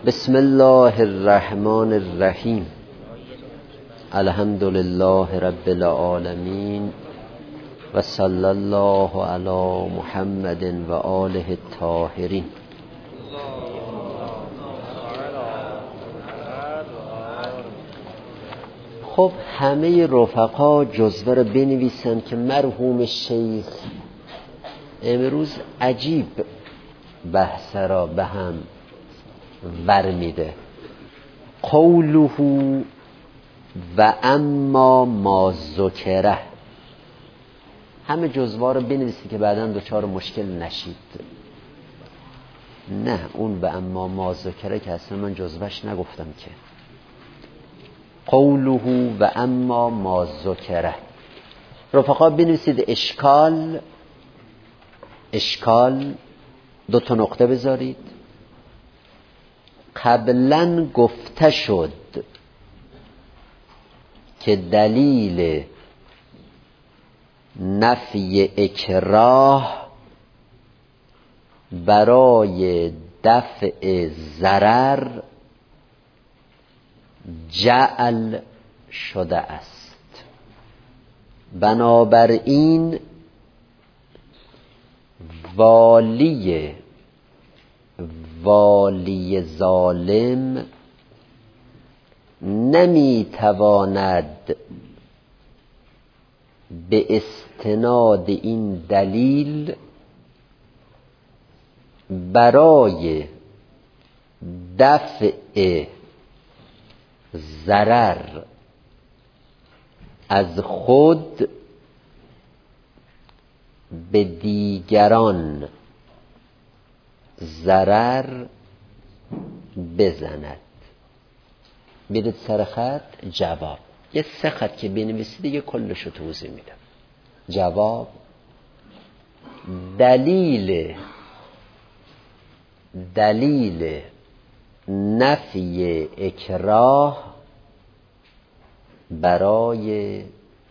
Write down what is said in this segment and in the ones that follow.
بسم الله الرحمن الرحیم. الحمد لله رب العالمین و صلی الله علی محمد و آله الطاهرین. خب همه رفقا جزوه رو بنویسن که مرحوم شیخ امروز عجیب بحث را به هم ور میده. قوله و اما ما ذکره. همه جزوه رو بنویسید که بعداً دچار مشکل نشید. نه اون و اما ما ذکره که اصلا من جزوهش نگفتم که. قوله و اما ما ذکره. رفقا بنویسید اشکال 2 نقطه بذارید. قبلا گفته شد که دلیل نفی اکراه برای دفع ضرر جعل شده است. بنابراین والی ظالم نمیتواند به استناد این دلیل برای دفع ضرر از خود به دیگران ضرر بزند. برید سر خط جواب. یه 3 خط که بنویسید دیگه کلشو توضیح میدم. جواب: دلیل نفی اکراه برای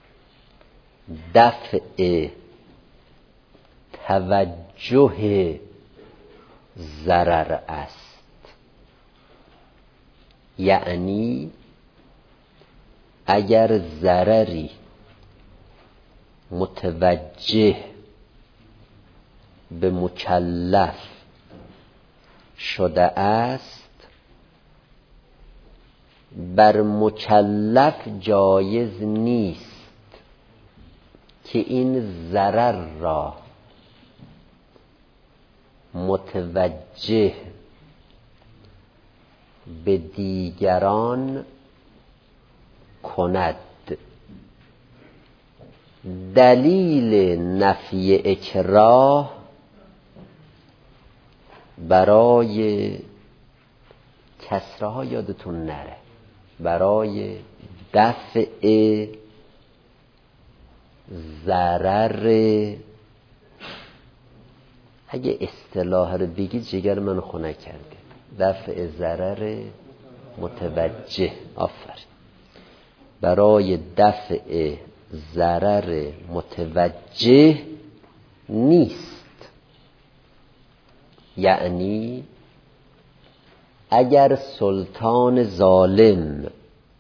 دفع توجه ضرر است. یعنی اگر ضرری متوجه به مکلف شده است، بر مکلف جایز نیست که این ضرر را متوجه به دیگران کند. دلیل نفی اکراه برای کسره ها یادتون نره، برای دفع ضرر. اگه اصطلاح رو بگید جگر من خنک کرده. دفع ضرر متوجه. آفرین. برای دفع ضرر متوجه نیست. یعنی اگر سلطان ظالم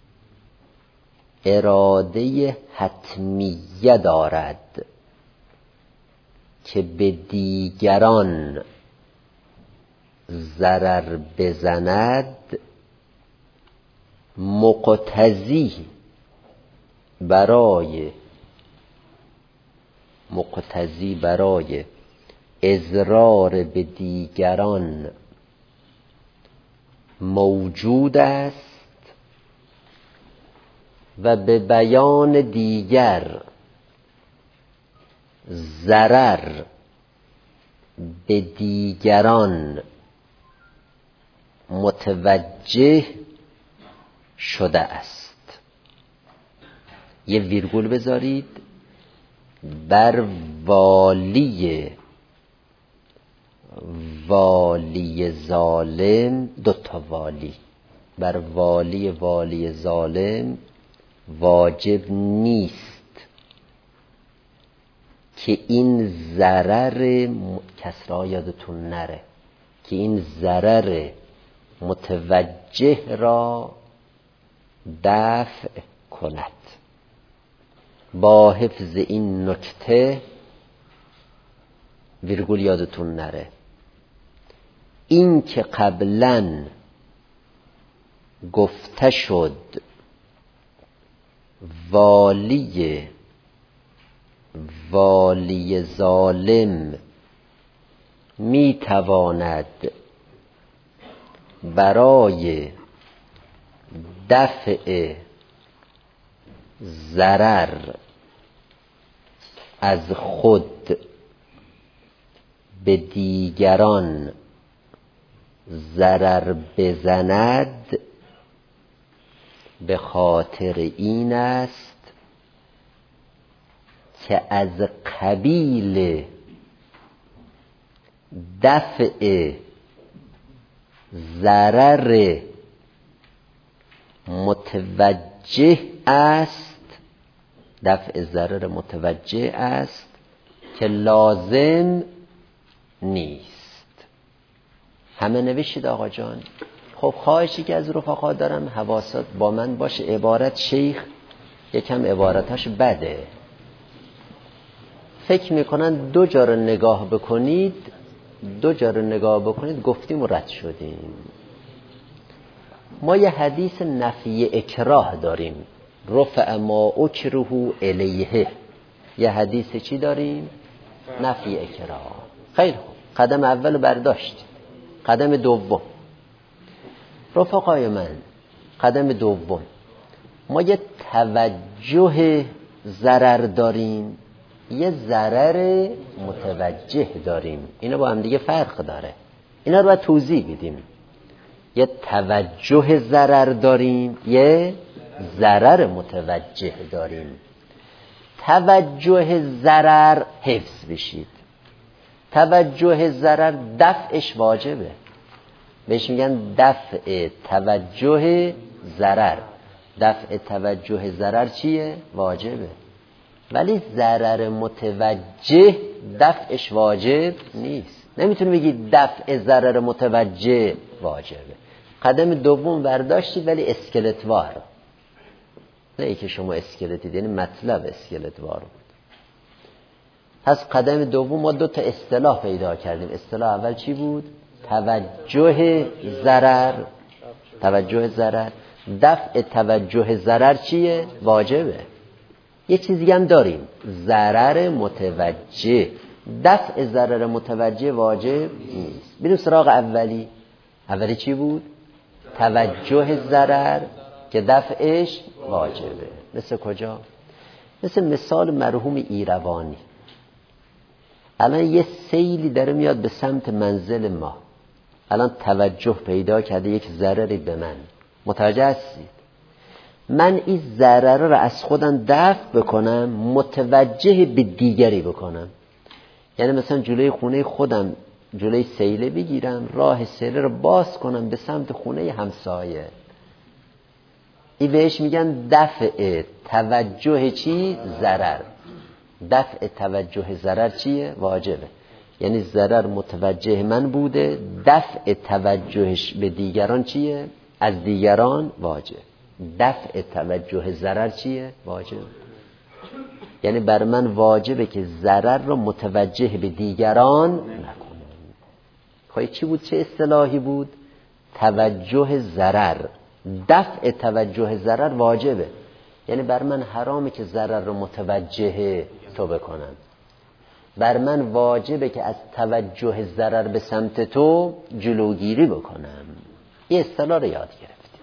اراده حتمیه دارد که به دیگران ضرر بزند، مقتضی برای اضرار به دیگران موجود است و به بیان دیگر ضرر به دیگران متوجه شده است. یه ویرگول بذارید. بر والی ظالم 2 والی. بر والی ظالم واجب نیست که این ضرر کسرا یادتون نره که این ضرر متوجه را دفع کند. با حفظ این نکته ویرگول یادتون نره، این که قبلاً گفته شد والی ظالم می تواند برای دفع ضرر از خود به دیگران ضرر بزند، به خاطر این است که از قبیل دفع ضرر متوجه است، دفع ضرر متوجه است که لازم نیست. همه نوشید آقا جان؟ خب خواهشی که از رفقا دارم حواست با من باشه. عبارت شیخ یکم عبارتاش بده، فکر میکنن دو جا رو نگاه بکنید گفتیم و رد شدیم. ما یه حدیث نفی اکراه داریم، رفع ما اکره الیه. یه حدیث چی داریم؟ نفی اکراه. خیلی خوب، قدم اول برداشت. قدم دوم رفقای من، قدم دوم ما یه توجه ضرر داریم، یه ضرر متوجه داریم. اینا با هم دیگه فرق داره، اینا رو باید توضیح بدیم. یه توجه ضرر داریم، یه ضرر متوجه داریم. توجه ضرر حفظ بشید، توجه ضرر دفعش واجبه، بهش میگن دفع توجه ضرر. دفع توجه ضرر چیه؟ واجبه. ولی ضرر متوجه دفعش واجب نیست. نمیتونی بگی دفع ضرر متوجه واجبه. قدم دوم برداشتی ولی اسکلتوار، نه ای که شما اسکلتی یعنی مطلب اسکلتوار بود. پس قدم دوم ما دو تا اصطلاح پیدا کردیم. اصطلاح اول چی بود؟ توجه ضرر. توجه ضرر، دفع توجه ضرر چیه؟ واجبه. یه چیزی هم داریم، ضرر متوجه. دفع ضرر متوجه واجب نیست. بریم سراغ اولی چی بود؟ توجه ضرر که دفعش واجبه. مثل کجا؟ مثل مثال مرحوم ایروانی. الان یه سیلی داره میاد به سمت منزل ما، الان توجه پیدا کرده یک ضرری به من. متوجه هستید؟ من این ضرر رو از خودم دفع بکنم، متوجه به دیگری بکنم. یعنی مثلا جلوی خونه خودم جلوی سیله بگیرم، راه سیله رو باز کنم به سمت خونه همسایه. این بهش میگن دفع توجه چی؟ ضرر. دفع توجه ضرر چیه؟ واجبه. یعنی ضرر متوجه من بوده، دفع توجهش به دیگران چیه؟ از دیگران واجب. دفع توجه ضرر چیه؟ واجب. یعنی بر من واجبه که ضرر رو متوجه به دیگران نکنم. خواهی چی بود؟ چه اصطلاحی بود؟ توجه ضرر. دفع توجه ضرر واجبه. یعنی بر من حرامه که ضرر رو متوجه تو بکنم. بر من واجبه که از توجه ضرر به سمت تو جلوگیری بکنم. یه اصطلاح رو یاد گرفتیم.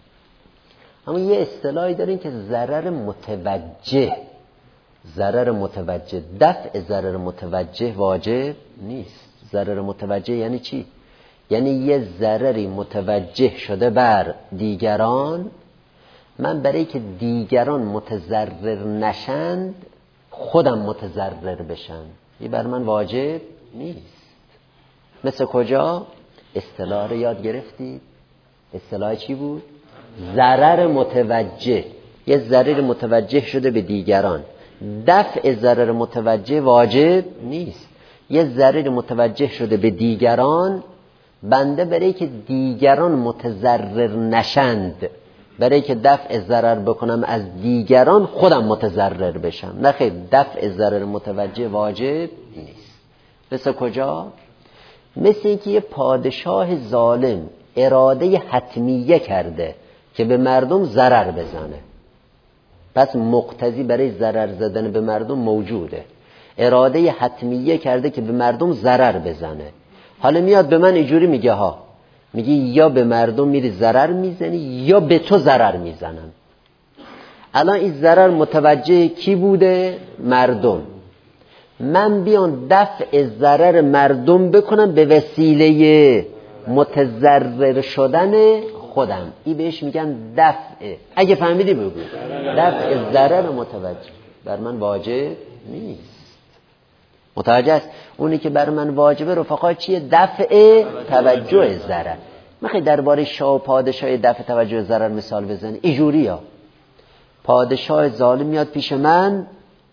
اما یه اصطلاحی داریم که ضرر متوجه. ضرر متوجه، دفع ضرر متوجه واجب نیست. ضرر متوجه یعنی چی؟ یعنی یه ضرری متوجه شده بر دیگران، من برای که دیگران متضرر نشند خودم متضرر بشم، این بر من واجب نیست. مثل کجا؟ اصطلاح رو یاد گرفتید. اصطلاح چی بود؟ ضرر متوجه. یه ضرر متوجه شده به دیگران، دفع ضرر متوجه واجب نیست. یه ضرر متوجه شده به دیگران، بنده برای که دیگران متضرر نشند، برای که دفع ضرر بکنم از دیگران خودم متضرر بشم، نه خیر، دفع ضرر متوجه واجب نیست. مثل کجا؟ مثل اینکه یه پادشاه ظالم اراده حتمیه کرده که به مردم ضرر بزنه، پس مقتضی برای ضرر زدن به مردم موجوده. اراده حتمیه کرده که به مردم ضرر بزنه، حالا میاد به من اینجوری میگه ها، میگه یا به مردم میری ضرر میزنی یا به تو ضرر میزنن. الان این ضرر متوجه کی بوده؟ مردم. من بیان دفع ضرر مردم بکنم به وسیله متضرر شدن خودم، این بهش میگن دفع. اگه فهمیدی بگو. دفع ضرر متوجه بر من واجب نیست. متوجه است؟ اونی که بر من واجبه رفقا چیه؟ دفع توجه ضرر. میخوای درباره شاه و پادشاه دفع توجه ضرر مثال بزنی؟ اینجوری ها، پادشاه ظالم میاد پیش من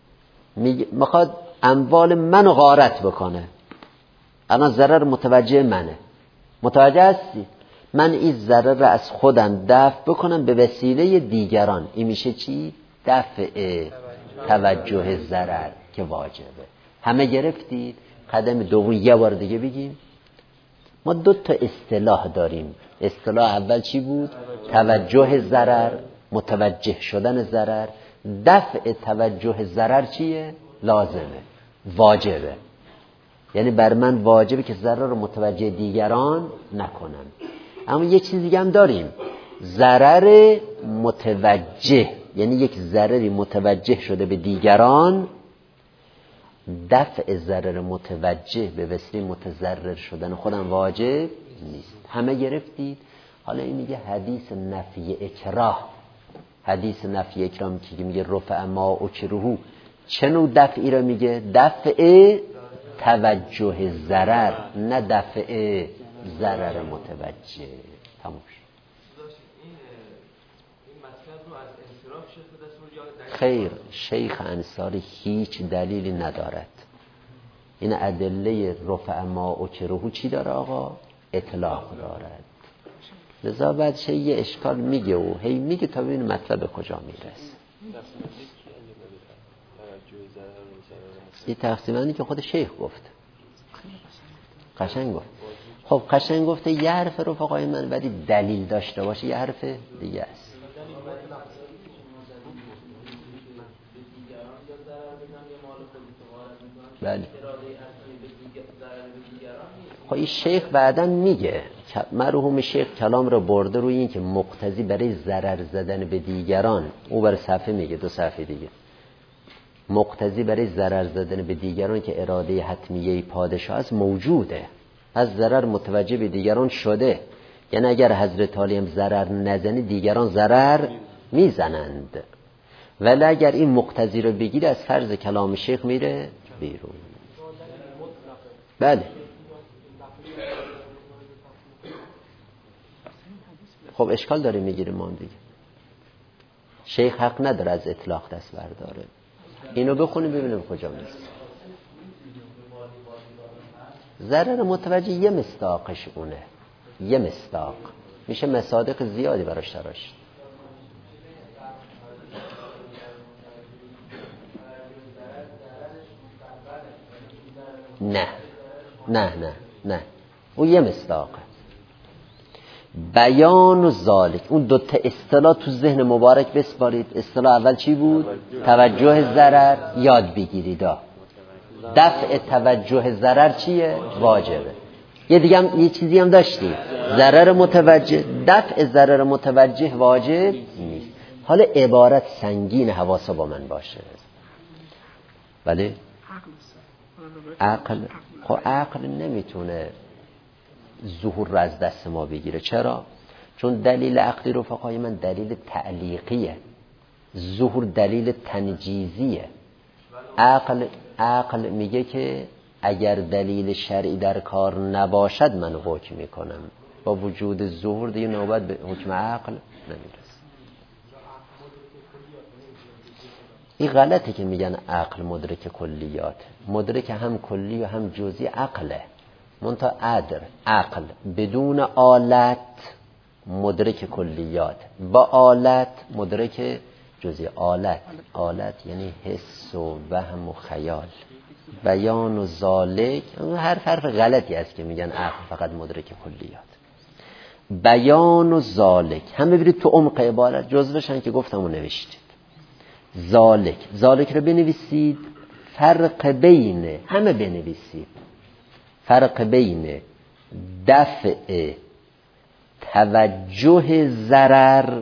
میخواد اموال منو غارت بکنه، الان ضرر متوجه منه، متوجه هستی؟ من این ضرر را از خودم دفع بکنم به وسیله دیگران، این میشه چی؟ دفع توجه ضرر که واجبه. همه گرفتید؟ قدم دوم یه بار دیگه بگیم. ما 2 تا اصطلاح داریم. اصطلاح اول چی بود؟ توجه ضرر، متوجه شدن ضرر. دفع توجه ضرر چیه؟ لازمه، واجبه. یعنی بر من واجبه که ضرر رو متوجه دیگران نکنم. اما یه چیز دیگه هم داریم، ضرر متوجه، یعنی یک ضرری متوجه شده به دیگران، دفع ضرر متوجه به وسیله متضرر شدن خودم واجب نیست. همه گرفتید؟ حالا این میگه حدیث نفی اکراه. حدیث نفی اکراه میگه رفع ما اکرهو، چه نوع دفعی رو میگه؟ دفع توجه ضرر، نه دفع ضرر متوجه. تموم شد. خیر، شیخ انصاری هیچ دلیلی ندارد. این ادله رفع ما اکرهو چی داره آقا؟ اطلاق دارد. لذا بعد یه اشکال میگه و هی میگه تا ببین مطلب کجا میرسه. این تقسیمانی که خود شیخ گفت قشنگ گفت. خب قشنگ گفته، یه حرف رفقای من ولی دلیل داشته باشه یه حرف دیگه است. بله. خب این شیخ بعداً میگه، مرحوم شیخ کلام رو برده روی این که مقتضی برای ضرر زدن به دیگران، او بر صفحه میگه، 2 صفحه دیگه، مقتضی برای ضرر زدن به دیگران که اراده حتمیه پادشاه است موجوده، از ضرر متوجه به دیگران شده. یعنی اگر حضرت علی هم ضرر نزنی دیگران ضرر میزنند، ولی اگر این مقتضی رو بگیره از فرض کلام شیخ میره بیرون. بله. خب اشکال داره میگیره ما دیگه. شیخ حق نداره از اطلاق دست برداره. اینو بخونیم ببینیم کجا میرسه. ضرر متوجه یه مصداقش اونه، یه مصداق میشه مصادق زیادی براش تراشت. نه نه نه نه، اون یه مصداقه. بیان و ذالک، اون 2 تا اصطلاح تو ذهن مبارک بسپارید. اصطلاح اول چی بود؟ توجه ضرر، یاد بگیرید. دفع توجه ضرر چیه؟ واجبه. یه دیگه هم یه چیزی هم داشتیم، ضرر متوجه. دفع ضرر متوجه واجب نیست. حالا عبارت سنگین، حواسا با من باشه. بله؟ عقل. خب عقل نمیتونه ظهور رو از دست ما بگیره. چرا؟ چون دلیل عقلی رفقای من دلیل تعلیقیه، ظهور دلیل تنجیزیه. عقل میگه که اگر دلیل شرعی در کار نباشد من حکم میکنم. با وجود ظهور دیگه نوبت به حکم عقل نمیرسه. این غلطه که میگن عقل مدرک کلیات. مدرک هم کلی و هم جزئی عقله. منتها عقل بدون آلت مدرک کلیات، با آلت مدرک جزئی. آلت یعنی حس و وهم و خیال. بیان و ذالک، حرف غلطی است که میگن عقل فقط مدرک کلیات. بیان و ذالک همه برید تو عمق عبارت جزوشن که گفتم و نوشتید. ذالک رو بنویسید. فرق بین، همه بنویسید، فرق بین دفع توجه ضرر،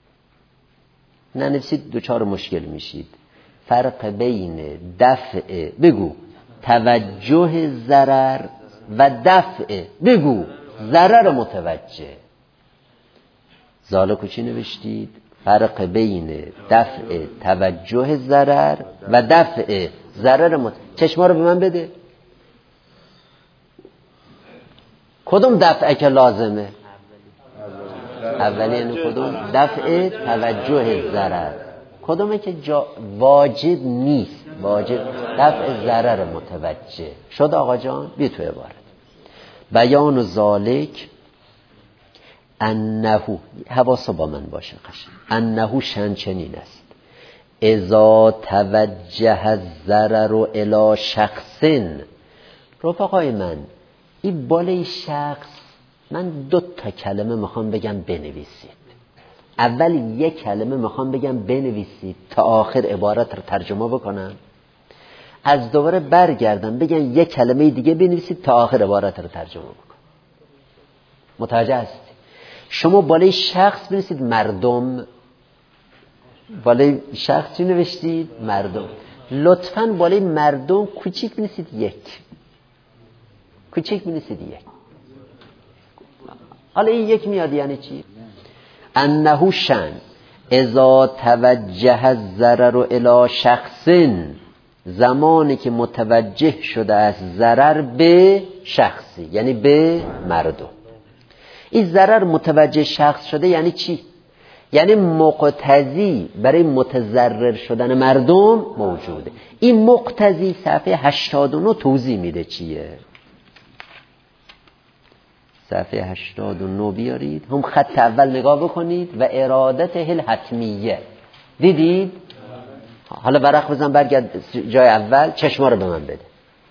ننویسید دوچار مشکل میشید. فرق بین دفع، بگو توجه ضرر و دفع، بگو ضرر متوجه. ذالکو چی نوشتید؟ فرق بین دفع توجه ضرر و دفع ضرر چشما رو به من بده. کدوم دفعه که لازمه؟ اولی یعنی کدوم؟ دفع توجه ضرر. کدومه که واجب نیست؟ واجب دفع ضرر متوجه. شد آقا جان؟ بیا تو عبارت. بیان و ذالک انه، حواس با من باشه قشنگ، انه شنچنین است. اذا توجه الضرر الی شخص. رفقای من، این بالای شخص من 2 کلمه میخوام بگم بنویسید. اول یک کلمه میخوام بگم بنویسید تا آخر عبارت رو ترجمه بکنم، از دوباره برگردم بگم یک کلمه دیگه بنویسید تا آخر عبارت رو ترجمه بکنم. متوجه هستی؟ شما بالای شخص بنویسید مردم. بالای شخص چی نوشتید؟ مردم. لطفاً بالای مردم کوچیک بنویسید یک. کوچیک بنویسید یک. حالا این یک میاد یعنی چی؟ انه شن اذا توجه الضرر الی شخص، زمانی که متوجه شده است ضرر به شخصی، یعنی به مردم. این ضرر متوجه شخص شده یعنی چی؟ یعنی مقتضی برای متضرر شدن مردم موجوده. این مقتضی صفحه 89 توضیح میده چیه. صفحه 89 بیارید، هم خط اول نگاه بکنید و ارادت الحتمیه. دیدید؟ حالا ورق بزن برگرد جای اول، چشما رو به من بده.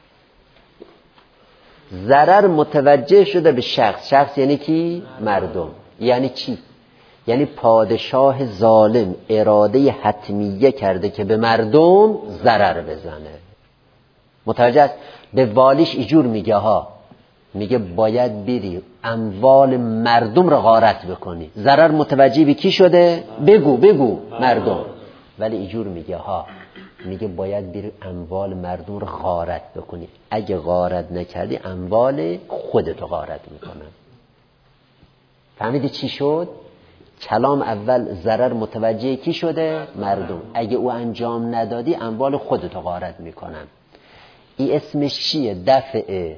ضرر متوجه شده به شخص. شخص یعنی کی؟ مردم. یعنی چی؟ یعنی پادشاه ظالم اراده حتمیه کرده که به مردم ضرر بزنه. متوجه است؟ به والیش ایجور میگه ها، میگه باید بری اموال مردم رو غارت بکنی. ضرر متوجه به کی شده؟ بگو مردم. ولی ایجور میگه ها، میگه باید بری اموال مردم رو غارت بکنی. اگه غارت نکردی اموال خودتو غارت میکنن. فهمیدی چی شد؟ کلام اول ضرر متوجه کی شده؟ مردم. اگه او انجام ندادی اموال خودتو غارت میکنن. این اسمش چیه؟ دفع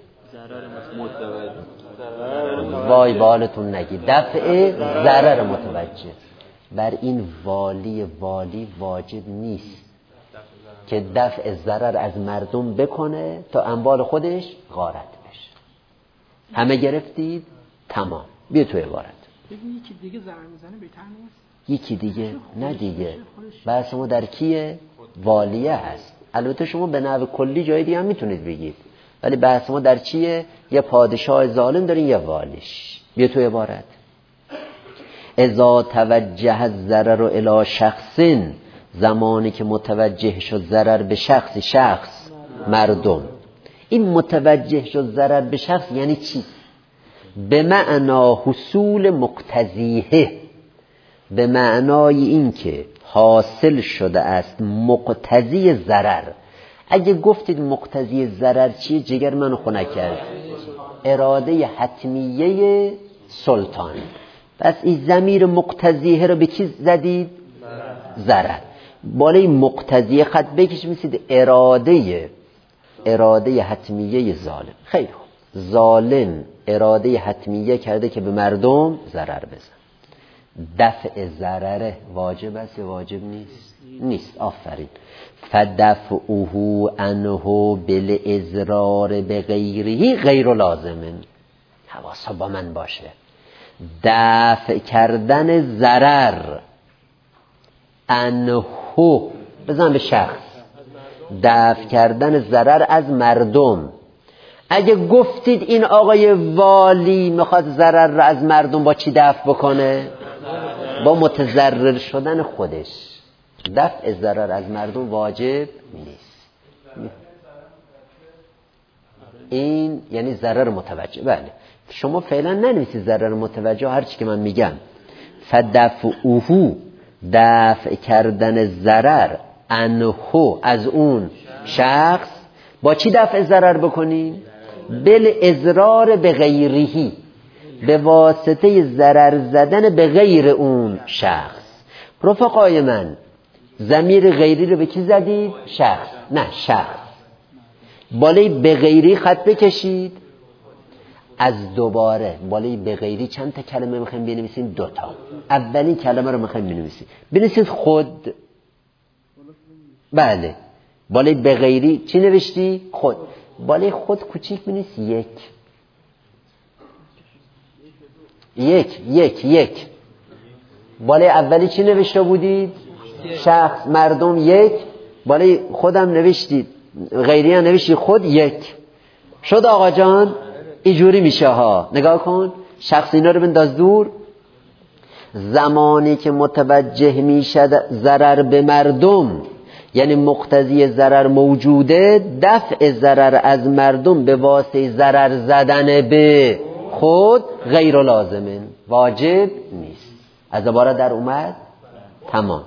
وای بالتون نگی، دفع ضرر متوجه. بر این والی واجب نیست که دفع ضرر از مردم بکنه تا اموال خودش غارت بشه. همه گرفتید؟ تمام. بیا تو عبارت. یکی دیگه ضرر میزنه بهتر نیست؟ یکی دیگه نه دیگه. بحث ما در کیه؟ والیه هست. البته شما به نحو کلی جای دیگه هم میتونید بگید، ولی بحث ما در چیه؟ یه پادشاه ظالم دارین یه والیش. بیا تو عبارت. اذا توجه الضرر الی شخص، زمانی که متوجه شد ضرر به شخص مردم. این متوجه شد ضرر به شخص یعنی چی؟ به معنا حصول مقتضیه، به معنای این که حاصل شده است مقتضی ضرر. اگه گفتید مقتضی ضرر چیه؟ جگر منو خنک کرد. اراده حتمیه سلطان. پس این ضمیر مقتضیه رو به کی زدید؟ ضرر. بالای مقتضیه خط بکش میسید اراده حتمیه ظالم. خیلی خوب. ظالم اراده حتمیه کرده که به مردم ضرر بزن. دفع ضرره واجب است یا واجب نیست؟ نیست. آفرین. فدفعه عنه بالازرار بغیره غیر لازمن. حواسا با من باشه. دفع کردن ضرر عنه، بزن به شخص، دفع کردن ضرر از مردم. اگه گفتید این آقای والی میخواد ضرر را از مردم با چی دفع بکنه؟ با متضرر شدن خودش. دفع ضرر از مردم واجب نیست. این یعنی ضرر متوجه. بله شما فعلا ننویسید ضرر متوجه، هر چی که من میگم. فدفعه، دفع کردن ضرر عنه، از اون شخص. با چی دفع ضرر بکنیم؟ بالازرار بغیره، به واسطه ضرر زدن به غیر اون شخص. رفقای من، ضمیر غیری رو به کی زدید؟ شخص. نه شخص. بالای به غیری خط بکشید. از دوباره بالای به غیری چند تا کلمه میخوایم بنویسیم؟ 2 تا. اولین کلمه رو میخوایم بنویسیم. بنویسید خود. بله بالای به غیری چی نوشتی؟ خود. بالای خود کوچیک بنویس 1. یک. بالای اولی چی نوشته بودید؟ شخص. مردم 1. بالای خودم نوشتید، غیری هم نوشتید خود 1. شد آقا جان؟ اینجوری میشه ها. نگاه کن، شخص اینا رو بنداز دور. زمانی که متوجه میشد ضرر به مردم، یعنی مقتضی ضرر موجوده، دفع ضرر از مردم به واسطه ضرر زدن به خود غیر لازمه، واجب نیست. از عبارت در اومد؟ تمام.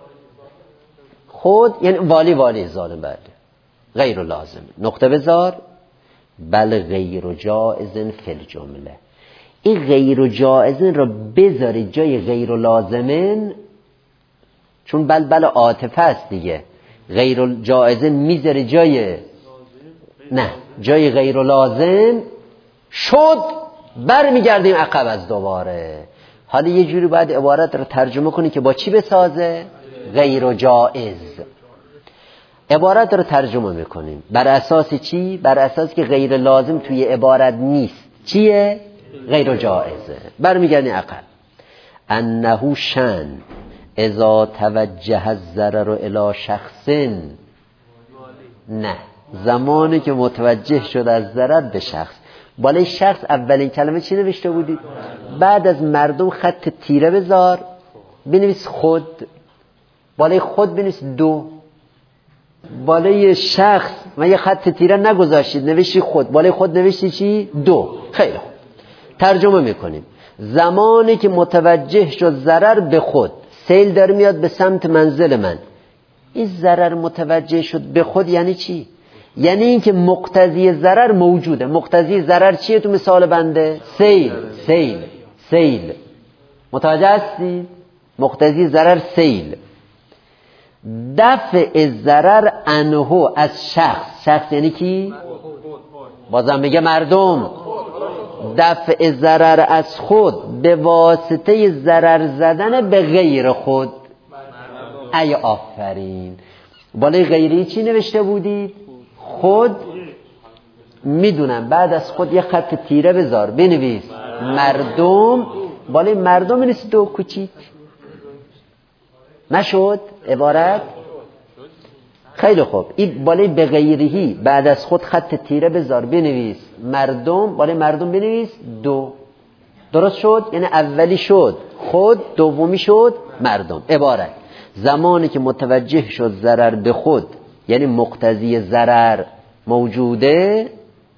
خود یعنی والی ظالم، بله غیر لازم. نقطه بذار. بل غیر جائزن فی الجمله. این غیر جائزن رو بذارید جای غیر لازمن، چون بل عاطفه است دیگه. غیر جائزن میذاری جای، نه جای غیر لازم شد، برمیگردیم عقب از دوباره. حالا یه جوری باید عبارت رو ترجمه کنی که با چی بسازه؟ غیر جائز. عبارت رو ترجمه میکنیم بر اساس چی؟ بر اساس که غیر لازم توی عبارت نیست. چیه؟ غیر جائزه. برمیگردیم عقب. انه شن اذا توجه الضرر الی شخص، نه زمانی که متوجه شد از ضرر به شخص. بالای شخص اولین کلمه چی نوشته بودید؟ بعد از مردم خط تیره بذار، بنویس خود. بالای خود بنویس 2. بالای شخص من یه خط تیره نگذاشتید، نوشتی خود. بالای خود نوشتی چی؟ 2. خیلی خوب. ترجمه میکنیم. زمانی که متوجه شد ضرر به خود، سیل داره میاد به سمت منزل من، این ضرر متوجه شد به خود یعنی چی؟ یعنی این که مقتضی ضرر موجوده. مقتضی ضرر چیه تو مثال بنده؟ سیل. متوجه هستید؟ مقتضی ضرر سیل. دفع ضرر عنه، از شخص یعنی کی؟ بازم بگه مردم. دفع ضرر از خود به واسطه ضرر زدن به غیر خود. ای آفرین. بالای غیری چی نوشته بودید؟ خود. میدونم بعد از خود یه خط تیره بذار، بنویس مردم. بالای مردم بنویس 2 کوچیک. نشد عبارت؟ خیلی خوب. این بالای به غیرهی بعد از خود خط تیره بذار، بنویس مردم. بالای مردم بنویس 2. درست شد؟ یعنی اولی شد خود، دومی شد مردم. عبارت زمانی که متوجه شد ضرر به خود، یعنی مقتضی ضرر موجوده.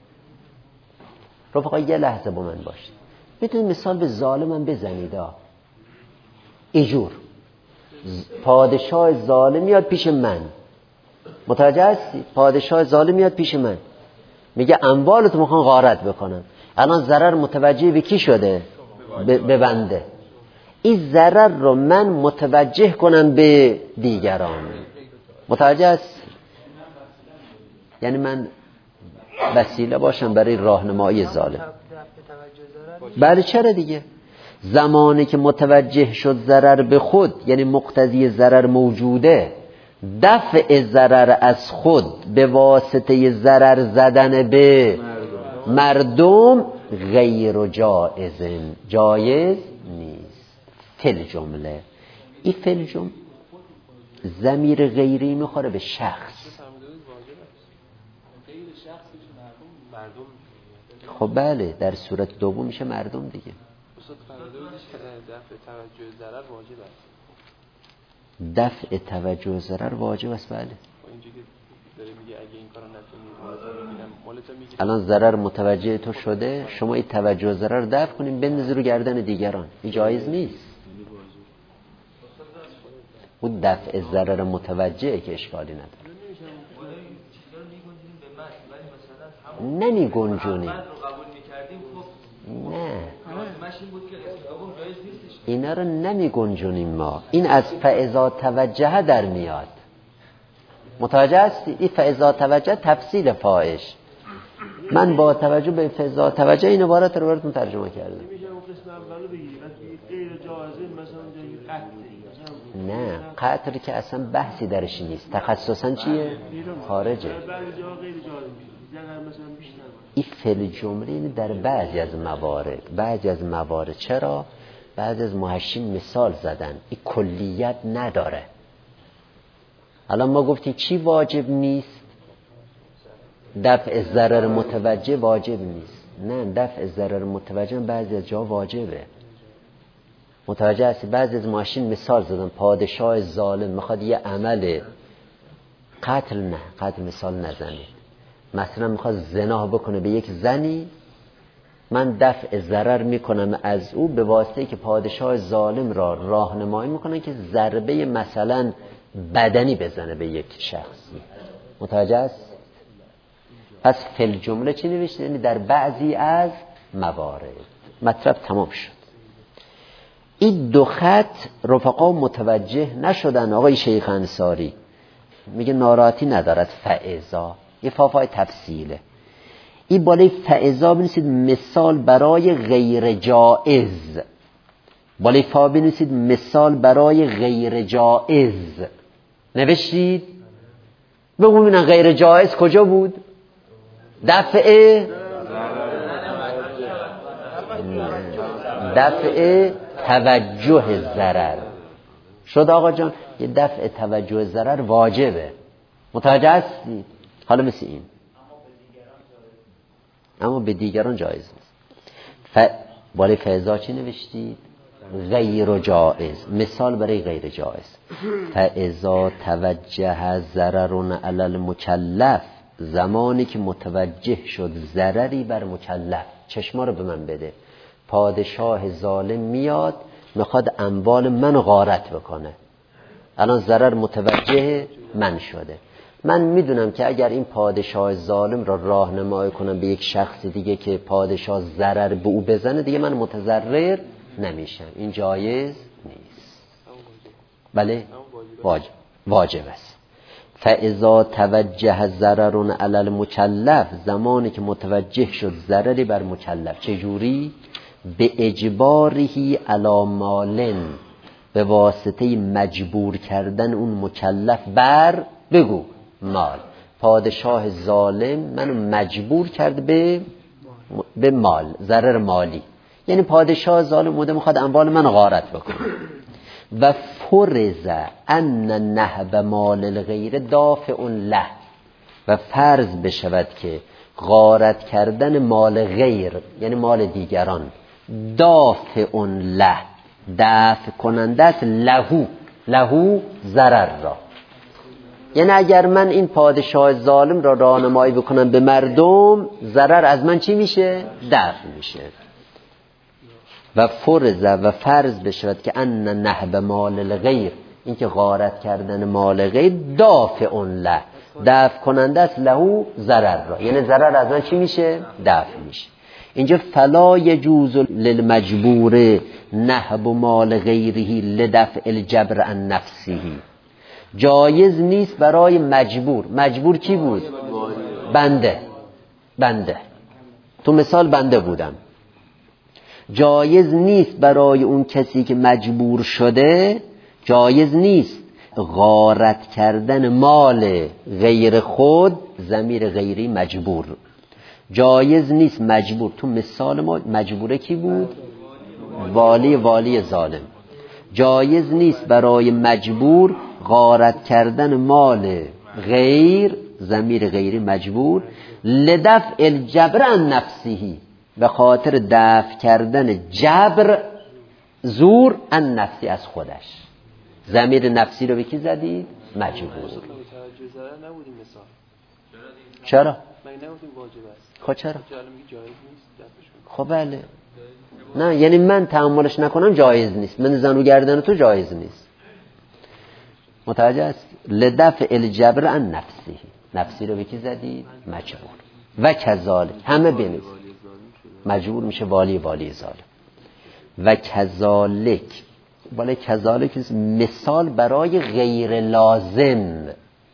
رفقا یه لحظه با من باشید. میتونید مثال به ظالمم بزنید. اینجور پادشاه ظالم میاد پیش من، متوجه هستی؟ پادشاه ظالم میاد پیش من میگه اموالتو میخوان غارت بکنن. الان ضرر متوجه به کی شده؟ به بنده. این ضرر رو من متوجه کنم به دیگران. متوجه هست؟ یعنی من وسیله باشم برای راهنمایی ظالم. بله چرا دیگه؟ زمانی که متوجه شد ضرر به خود، یعنی مقتضی ضرر موجوده، دفع ضرر از خود به واسطه ضرر زدن به مردم غیر جایز، جایز نیست. فل جمله، این فل جمله ضمیر غیری میخوره به شخص. خب بله، در صورت دوم میشه مردم دیگه. دفع توجه ضرر واجب است. بله الان ضرر متوجه تو شده، شما این توجه ضرر دفع کنیم بندازی رو گردن دیگران، این جایز نیست. اون دفع ضرر متوجهه که اشکالی نداره. نمی گنجونیم، نه اینا رو نمی گنجونیم ما. این از فاذا توجه در میاد. متوجه هستی؟ این فاذا توجه تفصیل فاحش. من با توجه به فاذا توجه این عبارت رو براتون ترجمه کردم. نه قطر که اصلا بحثی درش نیست. تخصصا چیه؟ خارجه. این فعل جمله این در بعضی از موارد چرا؟ بعضی از محشین مثال زدن، این کلیت نداره. الان ما گفتیم چی واجب نیست؟ دفع ضرر متوجه واجب نیست. نه، دفع ضرر متوجه بعضی از جا واجبه. متوجه هستی؟ بعضی از محشین مثال زدن، پادشاه ظالم میخواد یه عمل قتل، نه قتل مثال نزنید، مثلا میخواد زنا بکنه به یک زنی، من دفع ضرر میکنم از او به واسطه که پادشاه ظالم را راهنمایی میکنه که ضربه مثلا بدنی بزنه به یک شخصی. متوجه است؟ پس فل جمله چی نوشته؟ یعنی در بعضی از موارد. مطلب تمام شد. این دو خط رفقا متوجه نشدن. آقای شیخ انصاری میگه ناراحتی ندارد فاذا، یه فافای تفصیله. این بالای فاذا بنویسید مثال برای غیر جائز. بالای فا بنویسید مثال برای غیر جائز. نوشتید؟ بگو ببینن غیر جائز کجا بود؟ دفع توجه ضرر شد. آقا جان یه دفع توجه ضرر واجبه. متوجه هستید؟ حالا مثل این اما به دیگران جایز نیست. بالای فاذا چی نوشتید؟ غیر جائز، مثال برای غیر جائز. فاذا توجه ضرر علی المکلف، زمانی که متوجه شد ضرری بر مکلف. چشما رو به من بده، پادشاه ظالم میاد میخواد اموال من غارت بکنه. الان ضرر متوجه من شده. من میدونم که اگر این پادشاه ظالم را راهنمایی کنم به یک شخص دیگه که پادشاه ضرر به او بزنه، دیگه من متضرر نمیشم. این جایز نیست. بله واجب است. فاذا توجه ضرر علی المکلف، زمانی که متوجه شد ضرری بر مکلف. چجوری؟ به اجبارهی علی مالن، به واسطه مجبور کردن اون مکلف بر، بگو مال. پادشاه ظالم منو مجبور کرد به مال، ضرر مالی. یعنی پادشاه ظالم بوده میخواد اموال من غارت بکنه. و فرض ان نهب مال الغیر دافع له، و فرض بشود که غارت کردن مال غیر یعنی مال دیگران، دافع له، دفع کننده است لهو ضرر را. یعنی اگر من این پادشاه ظالم را راهنمایی بکنم به مردم، ضرر از من چی میشه؟ دفع میشه. و فرض بشود که ان نهب مال الغیر، این که غارت کردن مال غیر، دافع له، دفع کننده است لهو ضرر را. یعنی ضرر از من چی میشه؟ دفع میشه. اینجا فلا یجوز للمجبور نهب مال غیره لدفع الجبر عن نفسه، جایز نیست برای مجبور کی بود؟ بنده. تو مثال بنده بودم، جایز نیست برای اون کسی که مجبور شده، جایز نیست غارت کردن مال غیر خود، ضمیر غیری مجبور، جایز نیست مجبور. تو مثال ما مجبوره کی بود؟ والی ظالم. جایز نیست برای مجبور غارت کردن مال غیر، ضمیر غیری مجبور، لدفع الجبر عن نفسه، به خاطر دفع کردن جبر زور عن نفسی از خودش. ضمیر نفسی رو به کی زدید؟ مجبور. چرا؟ خب چرا؟ خب بله. نه یعنی من تحملش نکنم جایز نیست، من زن و گردن تو جایز نیست. متوجه است؟ لدفع الجبر عن نفسی، نفسی رو به کی زدید؟ مجبور. و کذالک، همه بنویس، مجبور میشه والی ظالم. و کذالک، ولی کذالک مثال برای غیر لازم،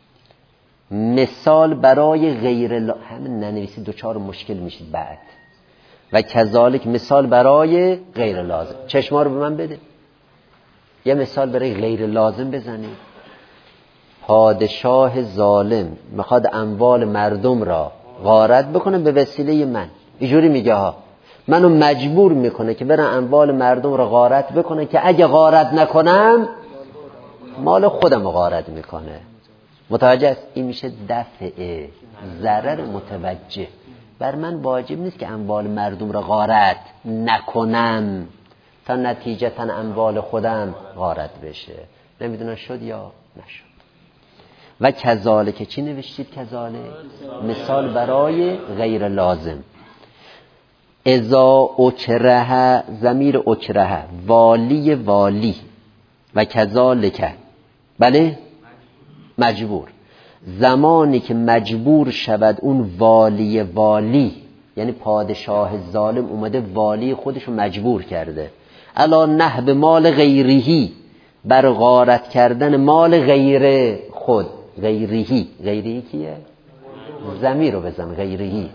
مثال برای غیر لازم، همین ننویسید دوچار مشکل میشید بعد. و کذالک مثال برای غیر لازم. چشما رو به من بده، یه مثال برای غیر لازم بزنید. پادشاه ظالم میخواد اموال مردم را غارت بکنه به وسیله من، اینجوری میگه ها، منو مجبور میکنه که برم اموال مردم را غارت بکنه که اگه غارت نکنم مال خودم غارت میکنه. متوجه است؟ این میشه دفع ضرر متوجه. بر من واجب نیست که اموال مردم را غارت نکنم تا نتیجتا اموال خودم غارت بشه. نمیدونم شد یا نشد. و کذالک، چی نوشتید کذالک؟ مثال برای غیر لازم. اذا اکره، ضمیر اکره والی و کذالک، بله مجبور. زمانی که مجبور شود اون والی، یعنی پادشاه ظالم اومده والی خودشو مجبور کرده الا نهب مال غیرهی، بر غارت کردن مال غیر خود. غیرهی کیه؟ ضمیر رو بزن. غیرهی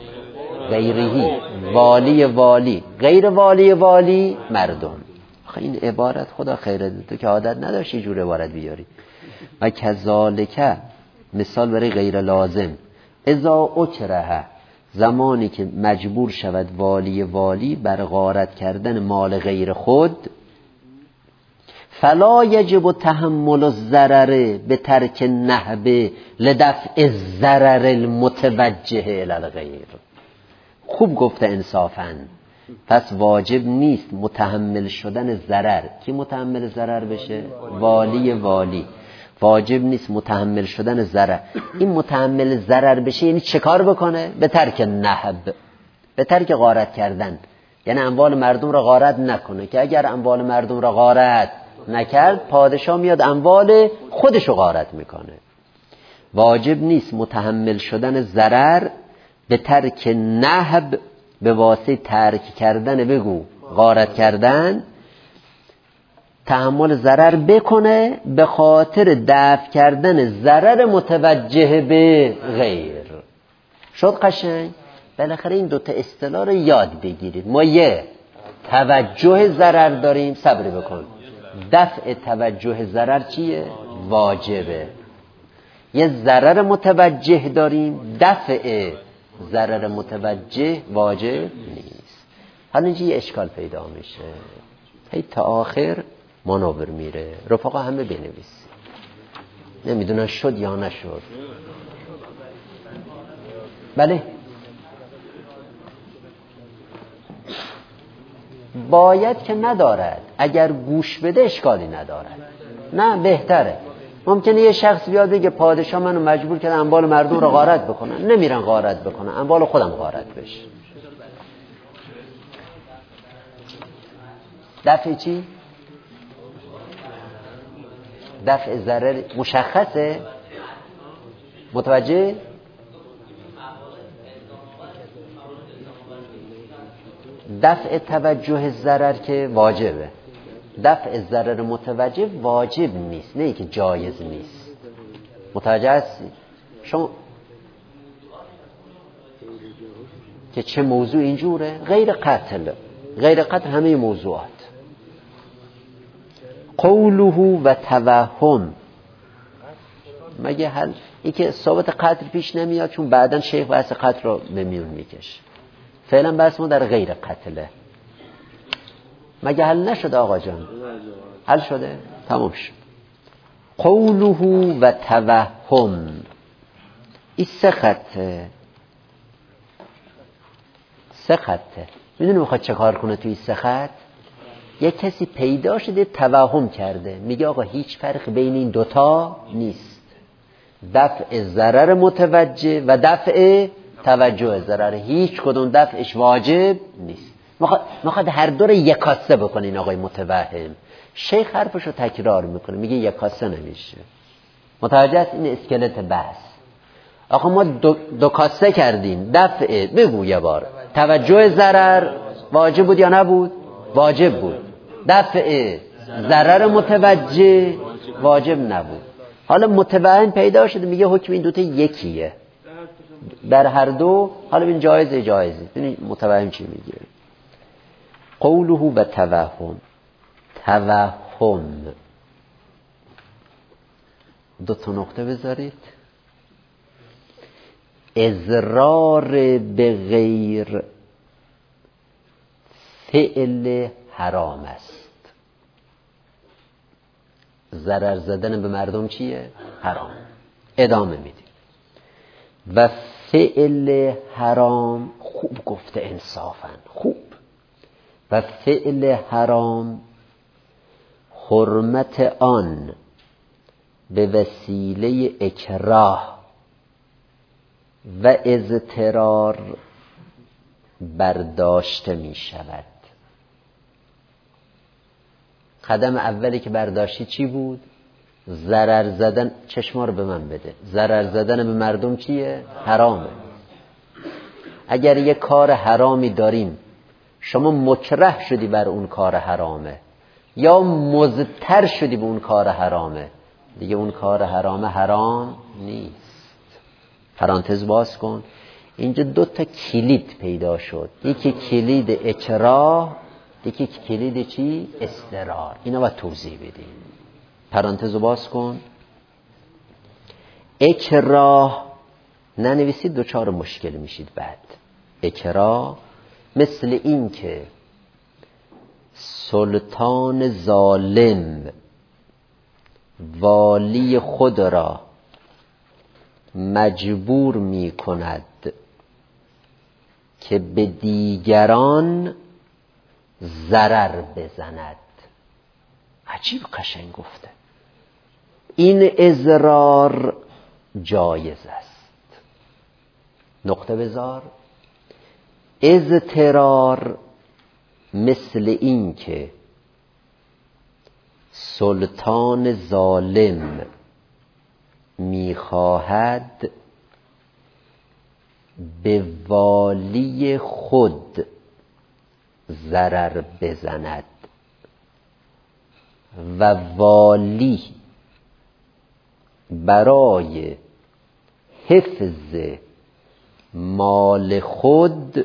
والی، غیر والی مردم. این عبارت خدا خیرت تو که عادت نداشتی جور عبارت بیاری. و کذالک مثال برای غیر لازم. اذا اکره، زمانی که مجبور شود والی بر غارت کردن مال غیر خود، فلا یجب تحمل الضرر به ترک نهب لدفع الضرر المتوجه الی الغیر. خوب گفته انصافاً. پس واجب نیست متحمل شدن ضرر. کی متحمل ضرر بشه؟ والی. واجب نیست متحمل شدن ضرر. این متحمل ضرر بشه یعنی چه کار بکنه؟ به ترک نهب، به ترک غارت کردن، یعنی اموال مردم را غارت نکنه، که اگر اموال مردم را غارت نکرد پادشاه میاد اموال خودشو غارت میکنه. واجب نیست متحمل شدن ضرر به ترک نهب، به واسطه ترک کردن، بگو غارت کردن، تحمل ضرر بکنه به خاطر دفع کردن ضرر متوجه به غیر. شد قشنگ؟ بالاخره این دوتا اصطلاح رو یاد بگیرید. ما یه توجه ضرر داریم، صبر بکن، دفع توجه ضرر چیه؟ واجبه. یه ضرر متوجه داریم، دفع ضرر متوجه واجب نیست. حالا اینجا یه اشکال پیدا میشه، هی تا آخر مانور میره. رفقا همه بنویس. نمیدونن شد یا نشد. بله باید که ندارد، اگر گوش بده اشکالی ندارد. نه بهتره. ممکنه یه شخص بیاد بگه پادشاه منو مجبور کرده اموال مردم رو غارت بکنن. نمیرن غارت بکنن، اموال خودم غارت بشه. دفع چی؟ دفع ضرر مشخصه؟ متوجه؟ دفع توجه ضرر که واجبه، دفع ضرر متوجه واجب نیست، نه که جایز نیست. متوجه هستی؟ شما که چه موضوع اینجوره؟ غیر قتل، غیر قتل همه موضوعات. قوله و توهم، مگه حل این که ثابت قتل پیش نمیاد، چون بعداً شیخ بحث قتل رو به میون میکشه. فعلا بحث ما در غیر قتله. مگه حل نشده آقا جان؟ حل شده؟ تمام شد. قوله و توهم، این سه خطه. میدونی میخواد چه کار کنه توی سه خط؟ یک کسی پیدا شده توهم کرده، میگه آقا هیچ فرق بین این دوتا نیست، دفع ضرر متوجه و دفع توجه ضرر، هیچ کدوم دفعش واجب نیست. میخواد هر دو رو یکاسه بکنین آقای متوهم. شیخ حرفشو تکرار میکنه، میگه یکاسه نمیشه. متوجه است؟ این اسکلت بحث. آقا ما دو کاسه کردیم، دفع بگو یه بار، توجه ضرر واجب بود یا نبود؟ واجب بود. دفع ضرر متوجه واجب نبود. حالا متوهم پیدا شده، میگه حکم این دوتا یکیه در هر دو. حالا این جایزه. ببین متوهم چی میگه. قوله و توهم، دو تا نقطه بذارید. اضرار به غیر فعل حرام است. ضرر زدن به مردم چیه؟ حرام. ادامه میدیم. و فعل حرام، خوب گفته انصافاً، خوب. و فعل حرام حرمت آن به وسیله اکراه و اضطرار برداشته می شود. قدم اولی که برداشتی چی بود؟ ضرر زدن. چشما رو به من بده. ضرر زدن به مردم چیه؟ حرامه. اگر یه کار حرامی داریم، شما مکره شدی بر اون کار حرامه یا مضطر شدی به اون کار حرامه، دیگه اون کار حرامه حرام نیست. پرانتز باز کن. اینجا دو تا کلید پیدا شد، یکی کلید اکراه، یکی کلید چی؟ اضطرار. اینا باید توضیح بدیم. پرانتز باز کن. اکراه ننویسید، دوچار مشکل میشید بعد. اکراه مثل این که سلطان ظالم والی خود را مجبور می کند که به دیگران ضرر بزند. عجیب قشنگ گفته. این اضرار جایز است. نقطه بذار. اضطرار مثل این که سلطان ظالم میخواهد به والی خود ضرر بزند و والی برای حفظ مال خود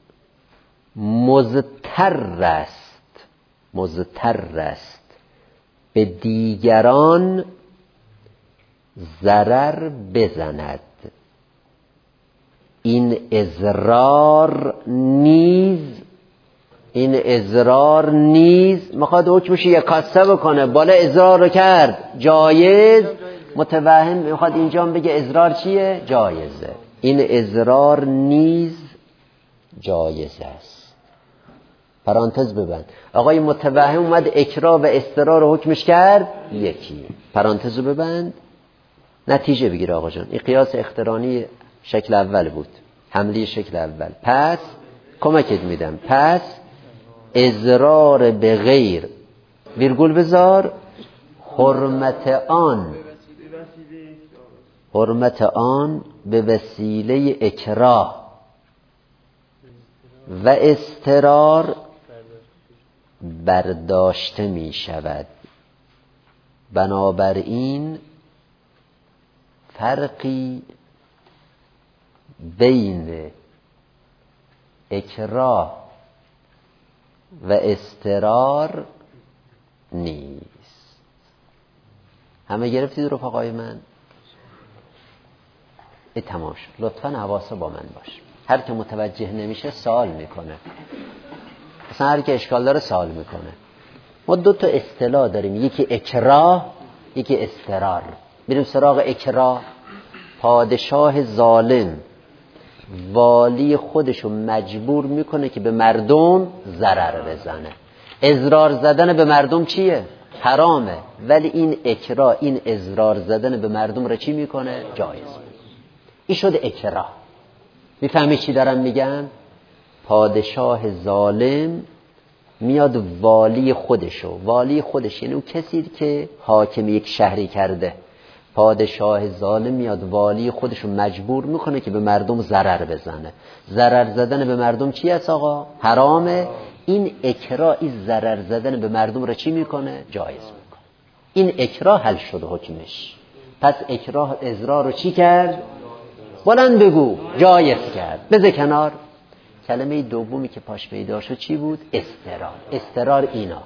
مضطر است به دیگران ضرر بزند. این اضرار نیز میخواد حکمش یکاسه بکنه. بالا اضرار رو کرد جایز، متوهم میخواد اینجا بگه اضرار چیه؟ جایزه. این اضرار نیز جایز است. پرانتز ببند. آقای متوهم اومد اکراه و اضطرار رو حکمش کرد یکی. پرانتز رو ببند، نتیجه بگیر آقا جان. این قیاس اقترانی شکل اول بود، حملی شکل اول. پس کمکت میدم. پس اضرار به غیر ویرگول بذار حرمت آن به وسیله اکراه و اضطرار برداشته می شود. بنابراین فرقی بین اکراه و اضطرار نیست. همه گرفتید رفقای من؟ این تمام شد. لطفاً حواسا با من باش. هر که متوجه نمیشه سوال میکنه، مثلا هر که اشکال داره سوال میکنه. ما دو تا اصطلاح داریم، یکی اکراه، یکی اضطرار. میریم سراغ اکراه. پادشاه ظالم والی خودشو مجبور میکنه که به مردم ضرر بزنه. اضرار زدن به مردم چیه؟ حرامه. ولی این اکراه، این اضرار زدن به مردم رو چی میکنه؟ جایز. این شده اکراه. میفهمی چی دارم میگم؟ پادشاه ظالم میاد والی خودش یعنی اون کسی که حاکم یک شهری کرده، پادشاه ظالم میاد والی خودشو مجبور میکنه که به مردم ضرر بزنه. ضرر زدن به مردم چی است آقا؟ حرامه. این اکراه، این ضرر زدن به مردم رو چی میکنه؟ جایز میکنه. این اکراه حل شده حکمش. پس اکراه اضرار رو چی کرد؟ بلند بگو جایز کرد. بذار کنار. کلمه دومی که پاش پیدا شد چی بود؟ اضطرار. اضطرار اینا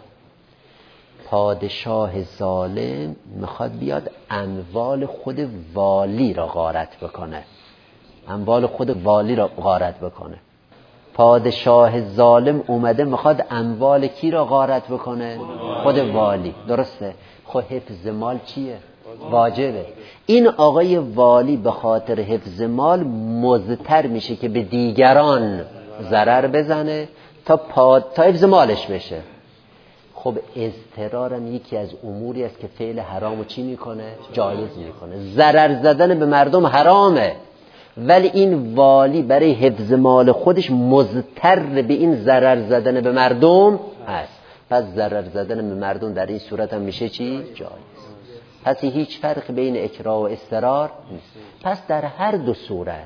پادشاه ظالم میخواد بیاد اموال خود والی را غارت بکنه. اموال خود والی را غارت بکنه. پادشاه ظالم اومده میخواد اموال کی را غارت بکنه؟ خود والی. درسته؟ خود حفظ مال چیه؟ واجبه. این آقای والی به خاطر حفظ مال مضطر میشه که به دیگران ضرر بزنه تا حفظ مالش بشه. خب اضطرارم یکی از اموری است که فعل حرامو چی میکنه؟ جایز میکنه. ضرر زدن به مردم حرامه، ولی این والی برای حفظ مال خودش مضطر به این ضرر زدن به مردم هست. پس ضرر زدن به مردم در این صورت هم میشه چی؟ جایز. پس هیچ فرق بین اکراه و اضطرار نیست. پس در هر دو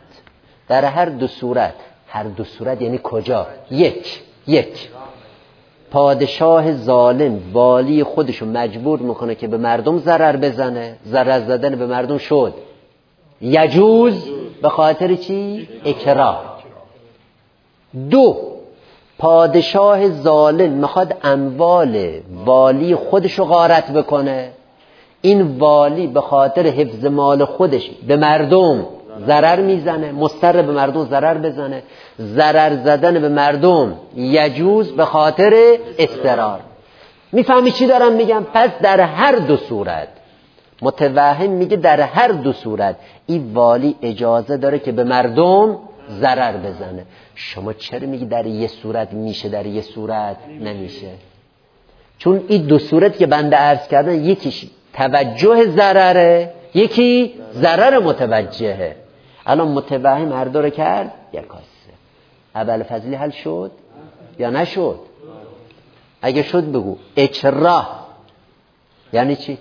صورت هر دو صورت یعنی کجا؟ یک پادشاه ظالم والی خودشو مجبور میکنه که به مردم ضرر بزنه. ضرر زدن به مردم شد یجوز به خاطر چی؟ اکراه. دو، پادشاه ظالم میخواد اموال والی خودشو غارت بکنه. این والی به خاطر حفظ مال خودش به مردم ضرر میزنه، مضطر به مردم ضرر بزنه. ضرر زدن به مردم یجوز به خاطر اضطرار. میفهمی چی دارم میگم؟ پس در هر دو صورت متوهم میگه در هر دو صورت این والی اجازه داره که به مردم ضرر بزنه. شما چرا میگی در یه صورت میشه در یه صورت نمیشه؟ چون این دو صورت که بنده عرض کردن یکیش توجه ضرره، یکی ضرر متوجهه. الان متوهم هر دو رو کرد یک کاسه. ابوالفضلی حل شد یا نشد؟ اگه شد بگو. اکراه یعنی چی؟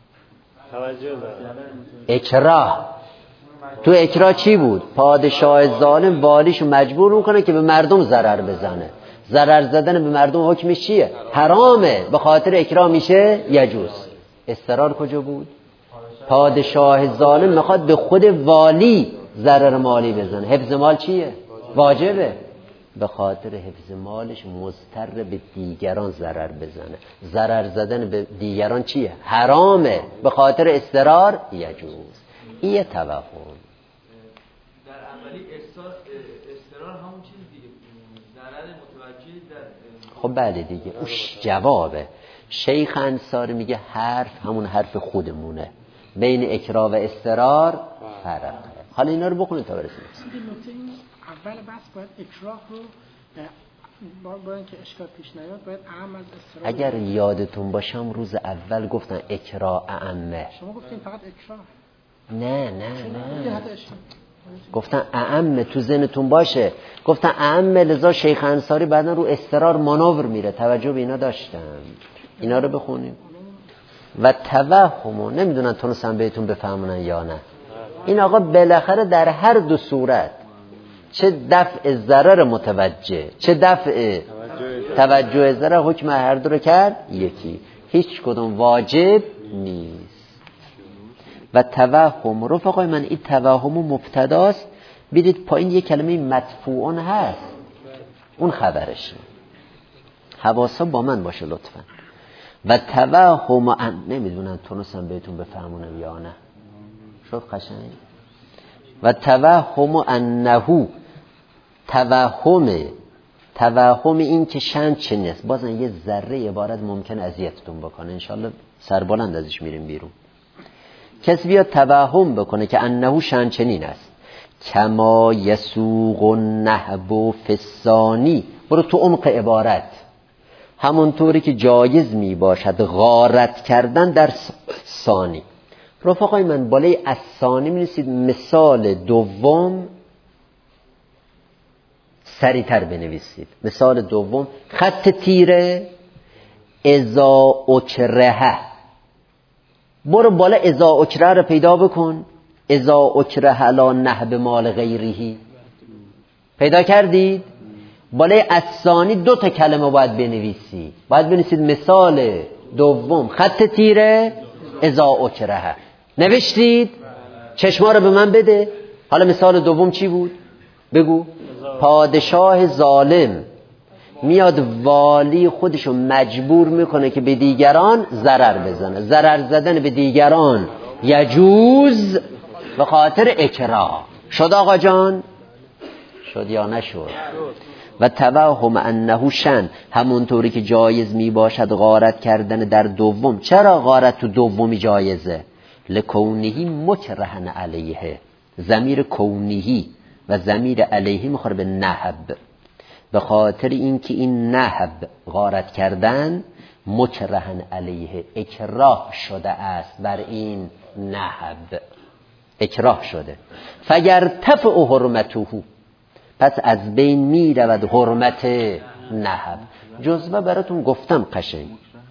اکراه. تو اکراه چی بود؟ پادشاه ظالم والیشو مجبور میکنه که به مردم ضرر بزنه. ضرر زدن به مردم حکمش چیه؟ حرامه. به خاطر اکراه میشه یجوز. اضطرار کجا بود؟ پادشاه ظالم میخواد به خود والی ضرر مالی بزنه. حفظ مال چیه؟ واجبه. به خاطر حفظ مالش مضطر به دیگران ضرر بزنه. ضرر زدن به دیگران چیه؟ حرامه. به خاطر اضطرار یجوز. این توهم. در عملی اضطرار همون چیز دیگه، ضرر متوجه در خب بله دیگه، اوش جوابه. شیخ انصاری میگه حرف همون حرف خودمونه، بین اکراه و اضطرار فرق. حالا اینا رو بخونید تا برسیم. اول بس باید اکراه رو با اینکه اشکال پیش نیاد باید اعم از اضطرار. اگر یادتون باشم روز اول گفتن اکراه اعمه. شما گفتین فقط اکراه. نه گفتن اعمه، تو ذهنتون باشه. گفتن اعمه، لذا شیخ انصاری بعدا رو اضطرار مانور میره. توجه به اینا داشتم. اینا رو بخونیم. و توهمو نمیدونن تونستن بهتون بفهمونن یا نه. این آقا بالاخره در هر دو صورت، چه دفع ضرر متوجه چه دفع توجه ضرر، حکم هر دو رو کرد یکی. هیچ کدوم واجب نیست. و توهم رفقای من، این توهم مبتداست. بیدید پایین یه کلمه مدفوعون هست، اون خبرشه. حواسا با من باشه لطفا. و توهم نمیدونم تونستم بهتون بفهمونم یا نه، شد قشنگ. و توهم انه، توهم این که شن چنین است، بازن یه ذره عبارت ممکن اذیتتون بکنه، انشالله سربلند ازش میریم بیرون. کسی بیاد توهم بکنه که انه شن چنین است، کما یسوق النهب فی الثانی، برو تو عمق عبارت، همونطوری که جایز می باشد غارت کردن در ثانی. رفقای من بالای از ثانی می نویسید، مثال دوم سریعتر بنویسید. مثال دوم خط تیره اذا اکره، برو بالا اذا اکره رو پیدا بکن. اذا اکره علی نهب مال غیره، پیدا کردید؟ بالای الثانی 2 تا کلمه باید بنویسی، باید بنویسید مثال دوم خط تیره اذا اکره. نوشتید؟ چشما رو به من بده. حالا مثال دوم چی بود؟ بگو. پادشاه ظالم میاد والی خودشو مجبور میکنه که به دیگران ضرر بزنه. ضرر زدن به دیگران یجوز به خاطر اکراه. شد آقا جان؟ شد یا نشد؟ و توهم انه شن، همونطوری که جایز می باشد غارت کردن در دوم. چرا غارت تو دومی جایزه؟ لکونهی مکرهن علیه، ضمیر کونهی و ضمیر علیه میخوره به نهب، به خاطر اینکه این نهب غارت کردن مکرهن علیه، اکراه شده است بر این نهب، اکراه شده. فگر تفع حرمته، پس از بین می رود حرمت نهب. جزوه براتون گفتم قشنگ،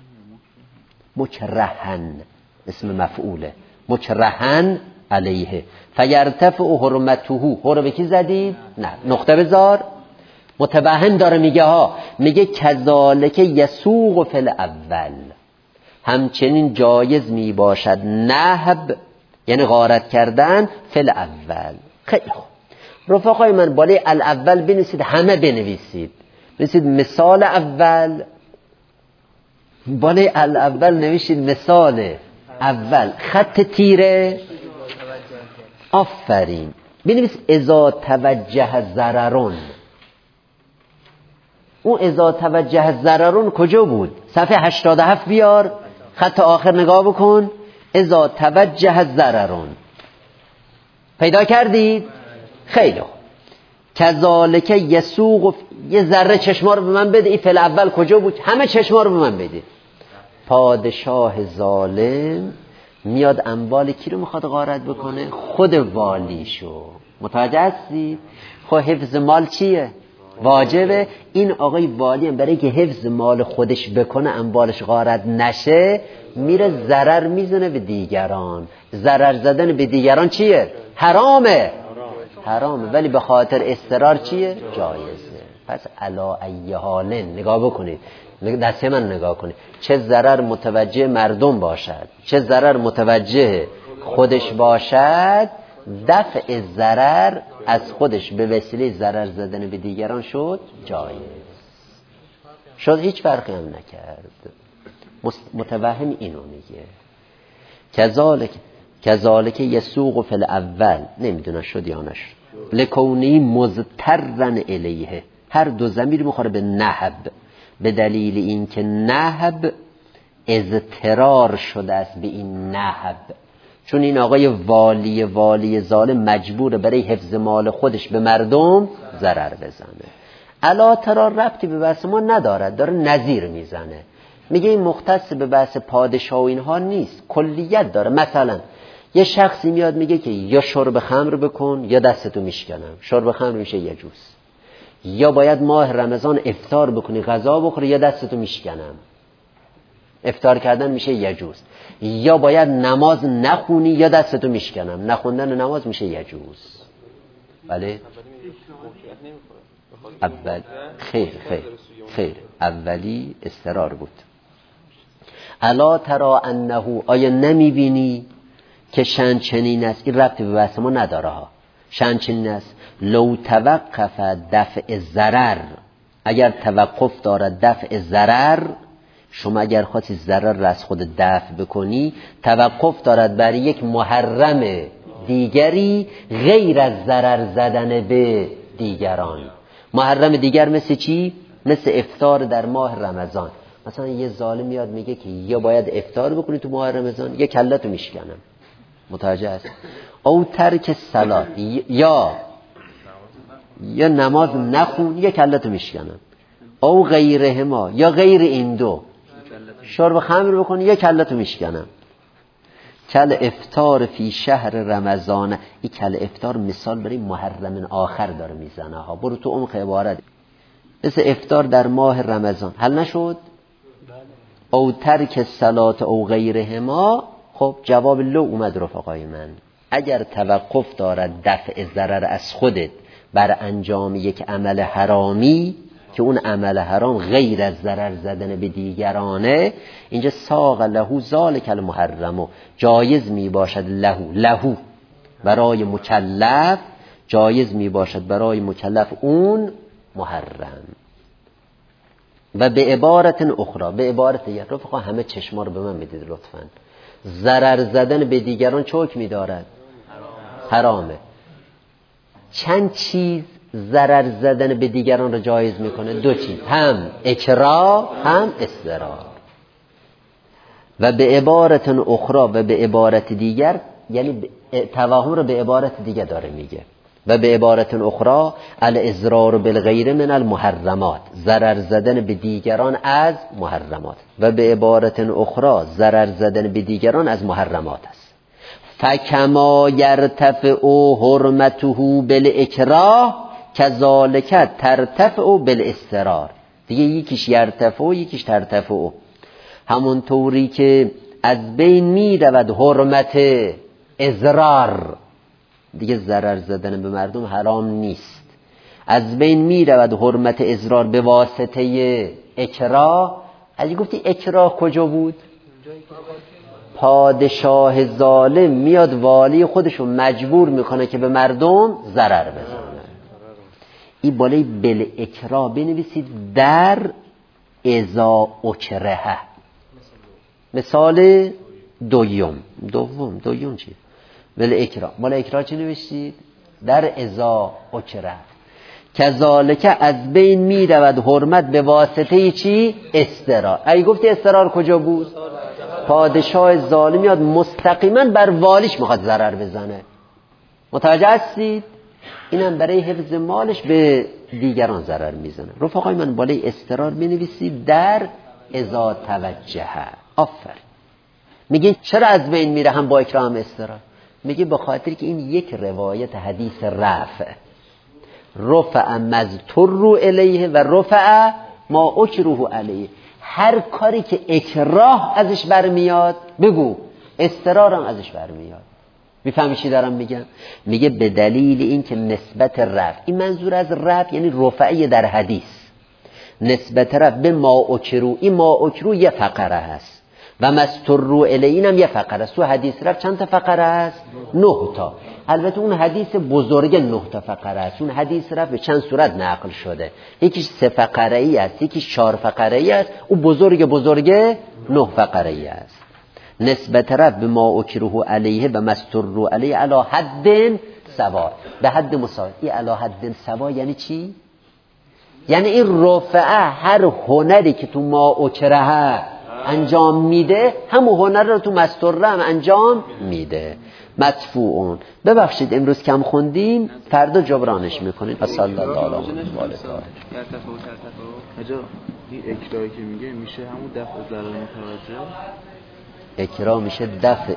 مکرهن اسم مفعوله، مکرهن علیه. فیرتفع حرمته، حرمه کی زدید؟ نه، نقطه بذار. متبهن داره میگه ها، میگه کذالک یسوق فی الاول، همچنین جایز می باشد نهب، یعنی غارت کردن فی الاول. خیلی خوب رفقای من، بالای الاول بنویسید، همه بنویسید، بنویسید مثال اول. بالای الاول نویسید مثال اول خط تیره، آفرین. بنویس اذا توجه ضررون. اون اذا توجه ضررون کجا بود؟ صفحه 87 بیار، خط آخر نگاه بکن. اذا توجه ضررون پیدا کردید؟ خیلی خوب. کذالک یسوق، یه ذره چشما رو به من بده. این فعل اول کجا بود؟ همه چشما رو به من بده. پادشاه ظالم میاد اموال کی رو میخواد غارت بکنه؟ خود والیشو. متوجه هستی؟ خب حفظ مال چیه؟ واجبه. این آقای والی هم برای که حفظ مال خودش بکنه، اموالش غارت نشه، میره ضرر میزنه به دیگران. ضرر زدن به دیگران چیه؟ حرامه. حرامه، ولی به خاطر اضطرار چیه؟ جایزه. پس علا ای حالن، نگاه بکنید، دسته من نگاه کنید، چه ضرر متوجه مردم باشد، چه ضرر متوجه خودش باشد، دفع ضرر از خودش به وسیله ضرر زدن به دیگران شد جایز. شد هیچ فرقی هم نکرد. متوهم اینو میگه. کذالک یسوق فی الاول، نمیدونه شد یا نشد. لکونی مضطرن الیه، هر دو ضمیر میخوره به نهب، به دلیل اینکه نهب اضطرار شده است به این نهب. چون این آقای والی ظالم مجبوره برای حفظ مال خودش به مردم ضرر بزنه. الا ترا ربطی به بحث ما ندارد، داره نظیر میزنه. میگه این مختص به بحث پادشاه و اینها نیست، کلیت داره. مثلا یه شخصی میاد میگه که یا شرب خمر بکن یا دستتو میشکنم. شرب خمر میشه یجوز. یا باید ماه رمضان افطار بکنی، غذا بخوری، یا دستتو میشکنم. افطار کردن میشه یجوز. یا باید نماز نخونی یا دستتو میشکنم. نخوندن نماز میشه یجوز. بله؟ اول خیر اولی اضطرار بود. الا ترا انه، آیا نمیبینی که شأن چنین است؟ این ربطی به بحث ما نداره ها. شأن چنین است لو توقف دفع ضرر اگر توقف دارد دفع ضرر، شما اگر خواستی ضرر را از خود دفع بکنی، توقف دارد برای یک محرم دیگری غیر از ضرر زدن به دیگران. محرم دیگر مثل چی؟ مثل افطار در ماه رمضان. مثلا یه ظالم میاد میگه که یا باید افطار بکنی تو ماه رمضان یا کلتو میشکنم. متوجه است؟ او ترک صلات، یا نماز نخون یا کلتو میشکنم. او غیرهما، یا غیر این دو، شرب خمر بکنی یا کلتو میشکنم. کل افطار فی شهر رمضان. این کل افطار مثال برای محرم آخر داره میزنه ها، برو تو عمق عبارت. مثل افطار در ماه رمضان حل نشد؟ او ترک صلات او غیرهما. خب جواب لو اومد رفقای من. اگر توقف دارد دفع ضرر از خودت بر انجام یک عمل حرامی که اون عمل حرام غیر از ضرر زدن به دیگرانه، اینجا ساق له ذالک المحرم، جایز می باشد له برای مکلف، جایز می باشد برای مکلف اون محرم. و به عبارت اخرى، به عبارت دیگر، رفقا همه چشما رو به من بدید لطفاً. ضرر زدن به دیگران چه حکمی دارد؟ حرامه. چند چیز ضرر زدن به دیگران رو جایز میکنه؟ دو چیز، هم اکراه هم اضطرار. و به عبارت اخرى و به عبارت دیگر، یعنی توهم رو به عبارت دیگر داره میگه. و به عبارت اخرى الاضرار بالغیر من المحرمات، ضرر زدن به دیگران از محرمات. و به عبارت اخرى ضرر زدن به دیگران از محرمات است. فکما یرتفع حرمته بالاکراه کذالک ترتفع بالاضطرار. دیگه یکیش یرتفع و یکیش ترتفع. همون طوری که از بین می رود حرمت اضرار، دیگه ضرر زدن به مردم حرام نیست، از بین می رود حرمت اضرار به واسطه اکراه. اگه گفتی اکراه کجا بود؟ پادشاه ظالم میاد والی خودشو مجبور میکنه که به مردم ضرر بزنه. این بالای بل اکراه بنویسید در اذا اکره. مثال دوم چی؟ بل اکراه. بالا اکراه چی نوشتید؟ در اذا اکره. کذالک از بین می رود حرمت به واسطه چی؟ اضطرار. اگه گفتی اضطرار کجا بود؟ پادشاه ظالم میاد مستقیما بر والیش میخواد ضرر بزنه. متوجه هستید؟ اینم برای حفظ مالش به دیگران ضرر میزنه. رفقای من بالای اضطرار بنویسید در اذا توجه. آفر. میگه چرا از بین میره هم با اکراه هم اضطرار؟ میگه به خاطر که این یک روایت حدیث رفع مذتر الیه و رفع ما اکره علیه. هر کاری که اکراه ازش برمیاد بگو، اضطرار هم ازش برمیاد. میفهمی چی دارم میگم؟ میگه به دلیل این که نسبت رفع، این منظور از رفع یعنی رفعی در حدیث، نسبت رفع به ما اکرو، این ما اکرو یه فقره هست و مسترو الیین هم یه فقره است. تو حدیث رفع چند تا فقره است؟ 9 تا. البته اون حدیث بزرگ 9 تا فقره است. اون حدیث رفع به چند صورت نقل شده، یکیش 3 فقره ای است، یکیش 4 فقره ای است، اون بزرگ 9 فقره ای است. نسبت رفع به ما اکره علیه و مسترو علیه علی حد سوا، به حد مساوی. این علی حد سوا یعنی چی؟ یعنی این رفعه هر هنری که تو ما اکره انجام میده همون هنر رو تو مستره هم انجام میده. مدفوعون. ببخشید امروز کم خوندیم، فردا جبرانش میکنیم. صلی الله علیه و آله. این اکراهی که میگه میشه همون دفع ضرر متوجه؟ اکراه میشه دفع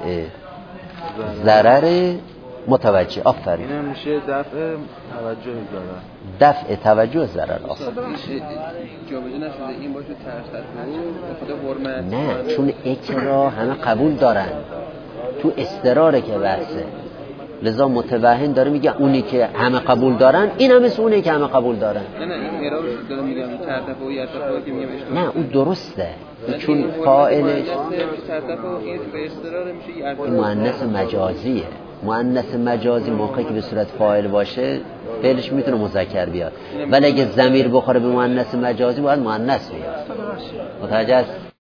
ضرر متوجه. آفرین. اینم میشه دفع توجه ضرر. دفع توجه ضرر. آفرین. جابجا نشده این باشه طرف حرمت. نه، چون اکراه همه قبول دارن، تو اضطراره که بحثه، لذا متوهم داره میگه اونی که همه قبول دارن این هم مثل اونی که همه قبول دارن. نه این ارائه داره میگم طرف و یرتفع که میگم اشتباه. نه اون درسته، چون فاعلش طرف و این به اضطرار میشه مؤنث مجازیه. مؤنث مجازی موقعی که به صورت فاعل باشه فعلش میتونه مذکر بیاد، ولی اگه ضمیر بخوره به مؤنث مجازی باید مؤنث بیاد. متوجه است؟